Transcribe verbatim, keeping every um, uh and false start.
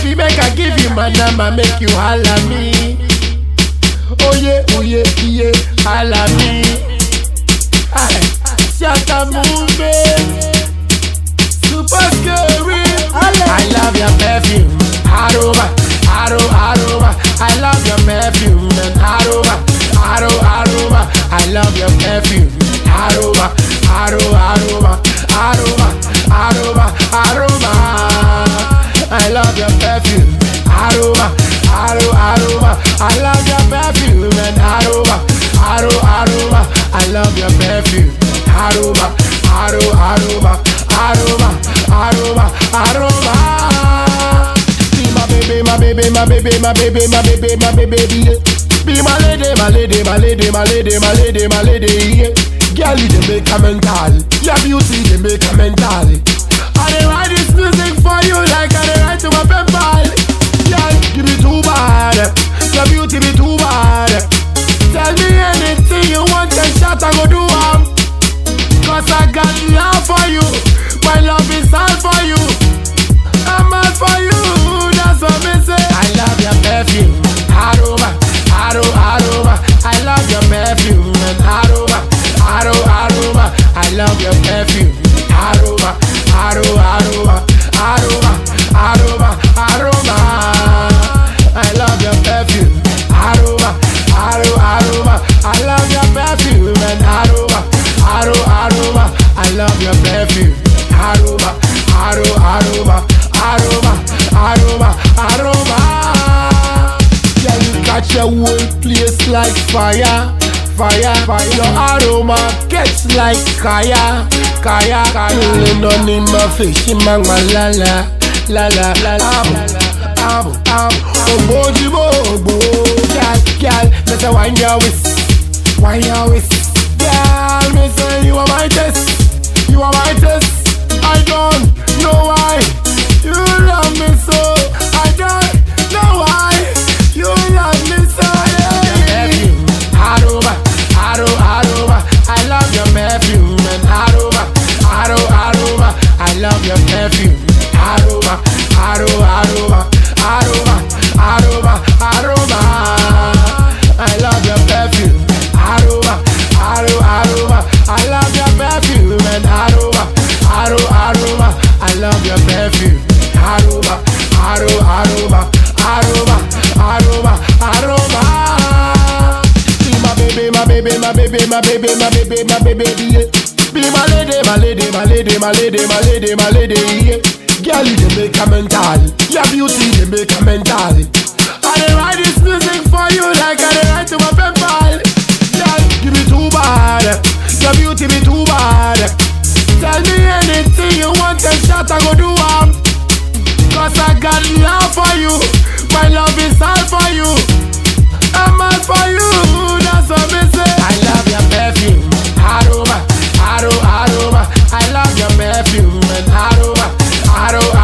baby, make I give you my number, make you holla me. Oh yeah, oh yeah, yeah, holla me. Aye, shut up, movie. Super scary. I love your perfume, aroma, aroma, aroma. I love your perfume and aroma, aroma, aroma. I love your perfume, aroma, aroma, aroma, aroma, aroma, aroma. I love your perfume, aroma, aroma, aroma. I love your perfume and aroma, aroma, aroma. I love your perfume, aroma, aroma, aroma, aroma, aroma, aroma. Be my baby, my baby, my baby, my baby, my baby, my baby. Be my lady, my lady, my lady, my lady, my lady, my lady. Girl, you dey make a mental. Your beauty dey make a mental. I dey write this music for you like I dey write to my pen pal. Girl, you be too bad. Your beauty be too bad. Tell me anything you want, and shot I go do am. Cause I got love for you. My love is all for you. I'm all for you. That's what me say. I love your perfume, aroma, aroma, aroma. I love your perfume and aroma, aroma, aroma. I love your perfume, aroma, aroma, aroma, aroma, aroma, aroma. I love your perfume, aroma, aroma, aroma. I love your perfume and aroma, aroma, aroma. I love your perfume, aroma, aroma, aroma, aroma, aroma, aroma. Yeah, you catch your whole place like fire, fire, fire. Your aroma gets like kaya, kaya, kaya. Pulling on in my face, she mang ma la la, la la la la. Abo, abo, obo jibo, obo. Girl, girl, me say wine your waist, wine your waist. Girl, me say you are my test, you are my test. I don't know why you love me so. I don't know why you love me so. Yeah. Perfume, aroma, aroma, aroma. I love your perfume and aroma, aroma, aroma. I love your perfume, aroma, aroma, aroma, aroma, aroma, aroma. I love your perfume, aroma, aroma, aroma. I love your perfume and aroma, aroma, aroma. I love your perfume, aroma, aroma, aroma, aroma, aroma, aroma. Be my baby, my baby, my baby, my baby, my baby, my baby. Be my lady, my lady, my lady, my lady, my lady, my lady. Girl, you dey make a mental. Your beauty dey make a mental. I dey write this music for you like I dey write to my pen pal. Girl, you be too bad. Your beauty be too bad. Tell me anything you want, and shot I go do am. Cause I got love for you. My love is all for you. I'm all for you. That's what me say. I love your perfume, aroma, aroma, aroma. I love your perfume and aroma, aroma,